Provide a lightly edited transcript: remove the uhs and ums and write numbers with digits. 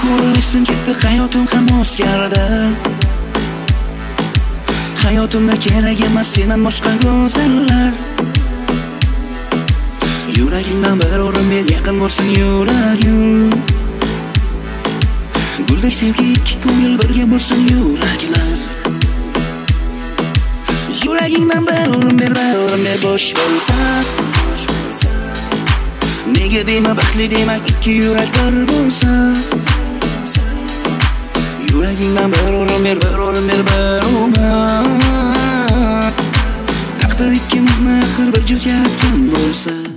ko'rishsin ketdi hayotim ham o'zgardi. Hayotimda kerak emas sendan boshqa go'zallar. Yuragimdan bir o'rin ber, yaqin bo'lsin yuragim. Guldek sevgi ikki ko'ngil birga bo'lsin yuraklar. Yuragingdan bir o'rin ber, bo'sh bo'lsa. Nega deyma baxtli demak ikki yurak bir bo'lsa. Yuragingdan bir o'rin ber, bir o'rin. Taqdir ikkimizni axir bir juft yaratgan bo'lsa.